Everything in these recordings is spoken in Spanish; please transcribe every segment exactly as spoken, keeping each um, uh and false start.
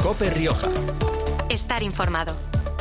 COPE Rioja. Estar informado.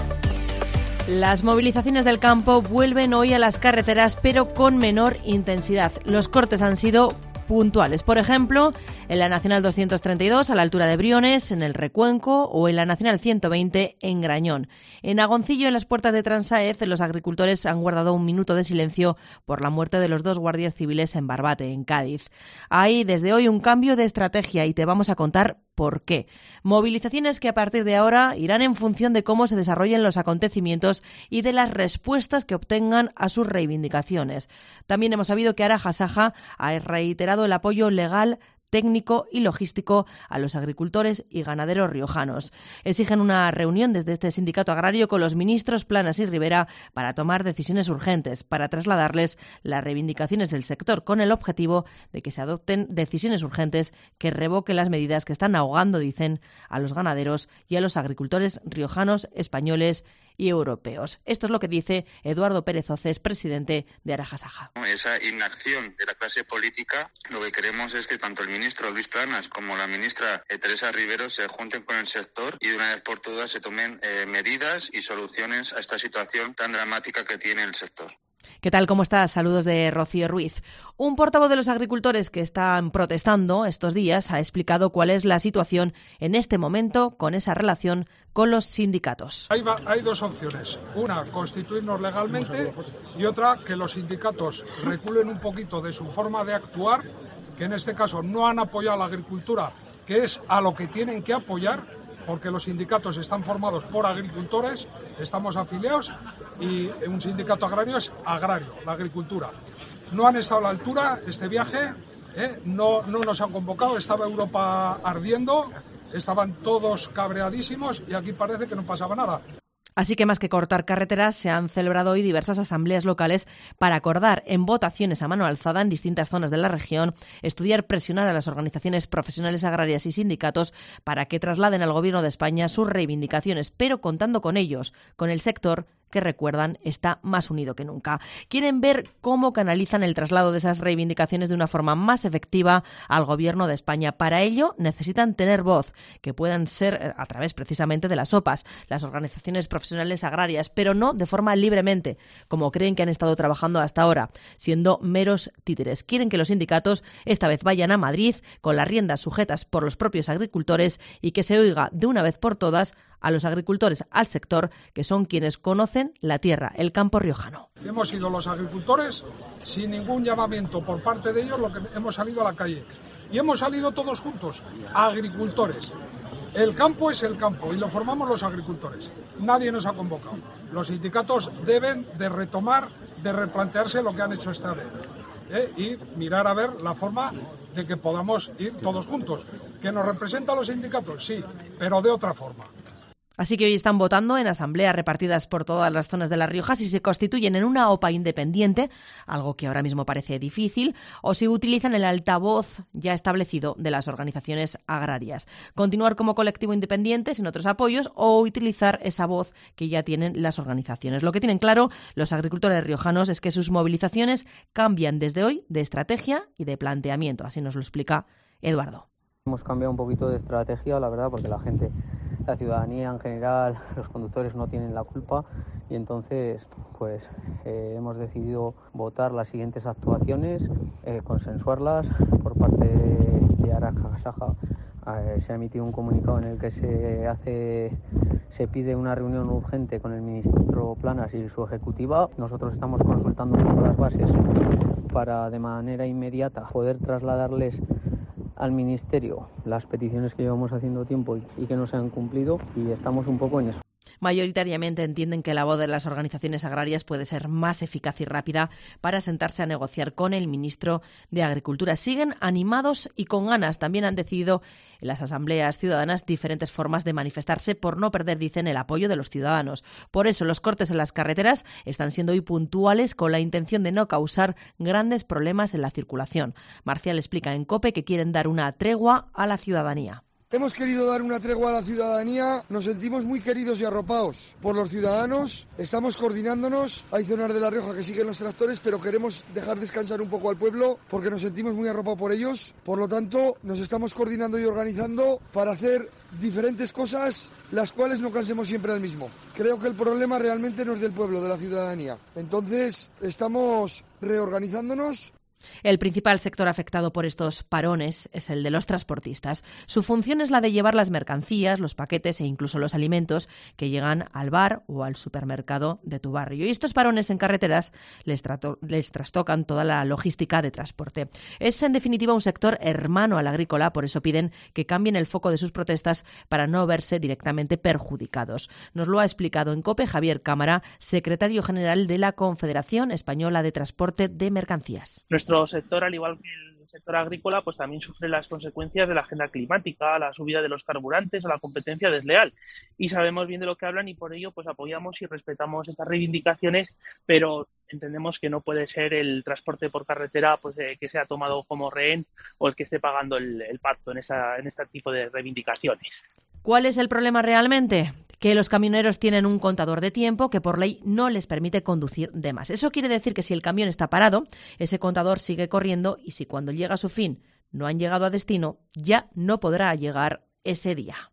Las movilizaciones del campo vuelven hoy a las carreteras, pero con menor intensidad. Los cortes han sido puntuales. Por ejemplo, en la Nacional doscientos treinta y dos, a la altura de Briones, en el Recuenco, o en la Nacional ciento veinte, en Grañón. En Agoncillo, en las puertas de Transaez, los agricultores han guardado un minuto de silencio por la muerte de los dos guardias civiles en Barbate, en Cádiz. Hay desde hoy un cambio de estrategia y te vamos a contar por qué. Movilizaciones que a partir de ahora irán en función de cómo se desarrollen los acontecimientos y de las respuestas que obtengan a sus reivindicaciones. También hemos sabido que Araja Saja ha reiterado el apoyo legal, técnico y logístico a los agricultores y ganaderos riojanos. Exigen una reunión desde este sindicato agrario con los ministros Planas y Rivera para tomar decisiones urgentes, para trasladarles las reivindicaciones del sector con el objetivo de que se adopten decisiones urgentes que revoquen las medidas que están ahogando, dicen, a los ganaderos y a los agricultores riojanos, españoles y europeos. Esto es lo que dice Eduardo Pérez Océs, presidente de Araja Saja. Esa inacción de la clase política, lo que queremos es que tanto el ministro Luis Planas como la ministra Teresa Rivero se junten con el sector y de una vez por todas se tomen eh, medidas y soluciones a esta situación tan dramática que tiene el sector. ¿Qué tal? ¿Cómo estás? Saludos de Rocío Ruiz. Un portavoz de los agricultores que están protestando estos días ha explicado cuál es la situación en este momento con esa relación con los sindicatos. Hay, hay dos opciones. Una, constituirnos legalmente, y otra, que los sindicatos reculen un poquito de su forma de actuar, que en este caso no han apoyado a la agricultura, que es a lo que tienen que apoyar, porque los sindicatos están formados por agricultores, estamos afiliados, y un sindicato agrario es agrario, la agricultura. No han estado a la altura este viaje, ¿eh? no, no nos han convocado, estaba Europa ardiendo, estaban todos cabreadísimos y aquí parece que no pasaba nada. Así que más que cortar carreteras, se han celebrado hoy diversas asambleas locales para acordar en votaciones a mano alzada en distintas zonas de la región, estudiar, presionar a las organizaciones profesionales agrarias y sindicatos para que trasladen al Gobierno de España sus reivindicaciones, pero contando con ellos, con el sector que, recuerdan, está más unido que nunca. Quieren ver cómo canalizan el traslado de esas reivindicaciones de una forma más efectiva al Gobierno de España. Para ello necesitan tener voz, que puedan ser a través precisamente de las O P As, las organizaciones profesionales agrarias, pero no de forma libremente, como creen que han estado trabajando hasta ahora, siendo meros títeres. Quieren que los sindicatos esta vez vayan a Madrid con las riendas sujetas por los propios agricultores y que se oiga de una vez por todas a los agricultores, al sector, que son quienes conocen la tierra, el campo riojano. Hemos sido los agricultores, sin ningún llamamiento por parte de ellos, lo que hemos salido a la calle. Y hemos salido todos juntos, agricultores. El campo es el campo y lo formamos los agricultores. Nadie nos ha convocado. Los sindicatos deben de retomar, de replantearse lo que han hecho esta vez. ¿eh? Y mirar a ver la forma de que podamos ir todos juntos. ¿Que nos representan los sindicatos? Sí, pero de otra forma. Así que hoy están votando en asambleas repartidas por todas las zonas de La Rioja si se constituyen en una O P A independiente, algo que ahora mismo parece difícil, o si utilizan el altavoz ya establecido de las organizaciones agrarias. Continuar como colectivo independiente sin otros apoyos o utilizar esa voz que ya tienen las organizaciones. Lo que tienen claro los agricultores riojanos es que sus movilizaciones cambian desde hoy de estrategia y de planteamiento. Así nos lo explica Eduardo. Hemos cambiado un poquito de estrategia, la verdad, porque la gente, la ciudadanía en general, los conductores no tienen la culpa y entonces pues eh, hemos decidido votar las siguientes actuaciones, eh, consensuarlas por parte de, de Araja Saja. Eh, se ha emitido un comunicado en el que se hace, se pide una reunión urgente con el ministro Planas y su ejecutiva. Nosotros estamos consultando un poco las bases para de manera inmediata poder trasladarles al Ministerio las peticiones que llevamos haciendo tiempo y, y que no se han cumplido, y estamos un poco en eso. Mayoritariamente entienden que la voz de las organizaciones agrarias puede ser más eficaz y rápida para sentarse a negociar con el ministro de Agricultura. Siguen animados y con ganas. También han decidido en las asambleas ciudadanas diferentes formas de manifestarse por no perder, dicen, el apoyo de los ciudadanos. Por eso los cortes en las carreteras están siendo hoy puntuales con la intención de no causar grandes problemas en la circulación. Marcial explica en COPE que quieren dar una tregua a la ciudadanía. Hemos querido dar una tregua a la ciudadanía, nos sentimos muy queridos y arropados por los ciudadanos, estamos coordinándonos, hay zonas de La Rioja que siguen los tractores, pero queremos dejar descansar un poco al pueblo porque nos sentimos muy arropados por ellos, por lo tanto nos estamos coordinando y organizando para hacer diferentes cosas, las cuales no cansemos siempre al mismo. Creo que el problema realmente no es del pueblo, de la ciudadanía, entonces estamos reorganizándonos. El principal sector afectado por estos parones es el de los transportistas. Su función es la de llevar las mercancías, los paquetes e incluso los alimentos que llegan al bar o al supermercado de tu barrio. Y estos parones en carreteras les, trato, les trastocan toda la logística de transporte. Es en definitiva un sector hermano al agrícola, por eso piden que cambien el foco de sus protestas para no verse directamente perjudicados. Nos lo ha explicado en COPE Javier Cámara, secretario general de la Confederación Española de Transporte de Mercancías. Nuestro sector, al igual que el sector agrícola, pues también sufre las consecuencias de la agenda climática, la subida de los carburantes o la competencia desleal. Y sabemos bien de lo que hablan y por ello pues apoyamos y respetamos estas reivindicaciones, pero entendemos que no puede ser el transporte por carretera pues eh, que sea tomado como rehén o el que esté pagando el, el pacto en, esa, en este tipo de reivindicaciones. ¿Cuál es el problema realmente? Que los camioneros tienen un contador de tiempo que por ley no les permite conducir de más. Eso quiere decir que si el camión está parado, ese contador sigue corriendo y si cuando llega a su fin no han llegado a destino, ya no podrá llegar ese día.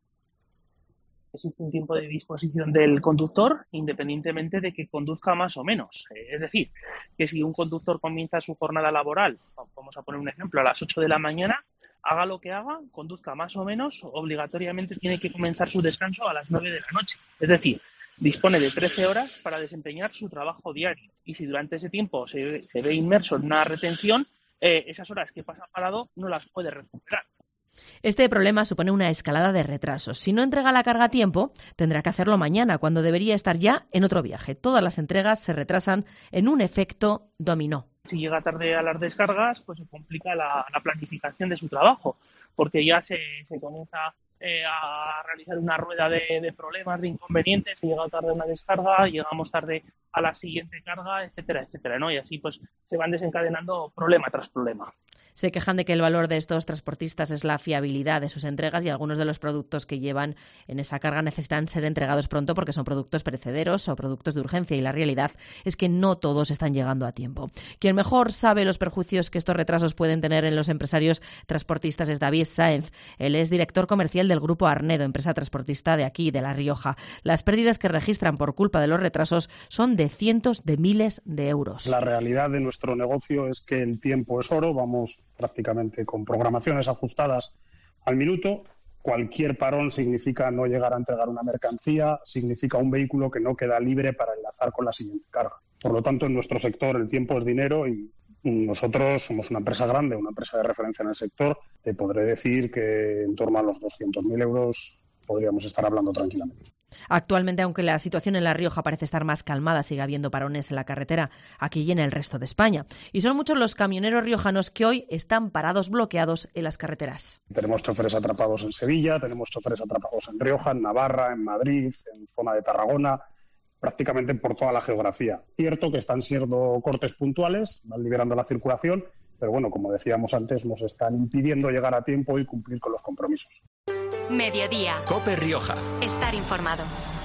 Existe un tiempo de disposición del conductor independientemente de que conduzca más o menos. Es decir, que si un conductor comienza su jornada laboral, vamos a poner un ejemplo, a las ocho de la mañana, haga lo que haga, conduzca más o menos, obligatoriamente tiene que comenzar su descanso a las nueve de la noche. Es decir, dispone de trece horas para desempeñar su trabajo diario. Y si durante ese tiempo se, se ve inmerso en una retención, eh, esas horas que pasa parado no las puede recuperar. Este problema supone una escalada de retrasos. Si no entrega la carga a tiempo, tendrá que hacerlo mañana, cuando debería estar ya en otro viaje. Todas las entregas se retrasan en un efecto dominó. Si llega tarde a las descargas, pues se complica la, la planificación de su trabajo, porque ya se, se comienza eh, a realizar una rueda de, de problemas, de inconvenientes. Si llega tarde a una descarga, llegamos tarde a la siguiente carga, etcétera, etcétera, ¿no? Y así pues se van desencadenando problema tras problema. Se quejan de que el valor de estos transportistas es la fiabilidad de sus entregas y algunos de los productos que llevan en esa carga necesitan ser entregados pronto porque son productos perecederos o productos de urgencia y la realidad es que no todos están llegando a tiempo. Quien mejor sabe los perjuicios que estos retrasos pueden tener en los empresarios transportistas es David Sáenz. Él es director comercial del Grupo Arnedo, empresa transportista de aquí, de La Rioja. Las pérdidas que registran por culpa de los retrasos son de cientos de miles de euros. La realidad de nuestro negocio es que el tiempo es oro, vamos prácticamente con programaciones ajustadas al minuto. Cualquier parón significa no llegar a entregar una mercancía, significa un vehículo que no queda libre para enlazar con la siguiente carga. Por lo tanto, en nuestro sector el tiempo es dinero y nosotros somos una empresa grande, una empresa de referencia en el sector. Te podré decir que en torno a los doscientos mil euros podríamos estar hablando tranquilamente. Actualmente, aunque la situación en La Rioja parece estar más calmada, sigue habiendo parones en la carretera aquí y en el resto de España. Y son muchos los camioneros riojanos que hoy están parados, bloqueados en las carreteras. Tenemos choferes atrapados en Sevilla, tenemos choferes atrapados en Rioja, en Navarra, en Madrid, en zona de Tarragona, prácticamente por toda la geografía. Cierto que están siendo cortes puntuales, van liberando la circulación, pero bueno, como decíamos antes, nos están impidiendo llegar a tiempo y cumplir con los compromisos. Mediodía. COPE Rioja. Estar informado.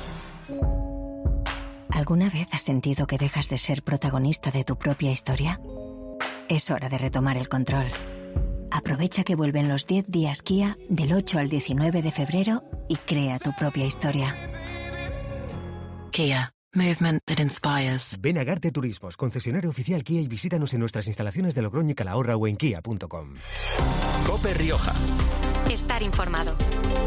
¿Alguna vez has sentido que dejas de ser protagonista de tu propia historia? Es hora de retomar el control. Aprovecha que vuelven los diez días Kia del ocho al diecinueve de febrero y crea tu propia historia. Kia. Movement that inspires. Ven a Garte Turismos, concesionario oficial Kia, y visítanos en nuestras instalaciones de Logroño y Calahorra o en kia punto com. COPE Rioja. Estar informado.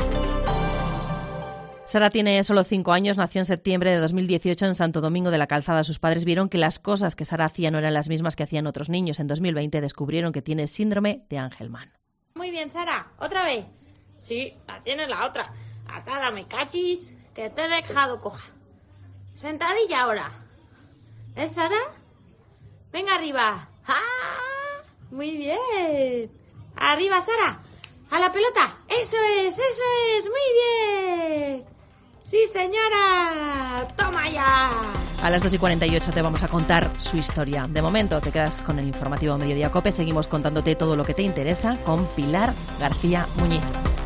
Sara tiene solo cinco años, nació en septiembre de dos mil dieciocho en Santo Domingo de la Calzada. Sus padres vieron que las cosas que Sara hacía no eran las mismas que hacían otros niños. En dos mil veinte descubrieron que tiene síndrome de Angelman. Muy bien, Sara. ¿Otra vez? Sí, la tiene la otra. Atada me cachis, que te he dejado coja. Sentadilla ahora. ¿Es Sara? Venga arriba. ¡Ah! Muy bien. Arriba, Sara. A la pelota. Eso es, eso es. Muy bien. Sí, señora. Toma ya. A las dos y cuarenta y ocho te vamos a contar su historia. De momento te quedas con el informativo Mediodía COPE. Seguimos contándote todo lo que te interesa con Pilar García Muñiz.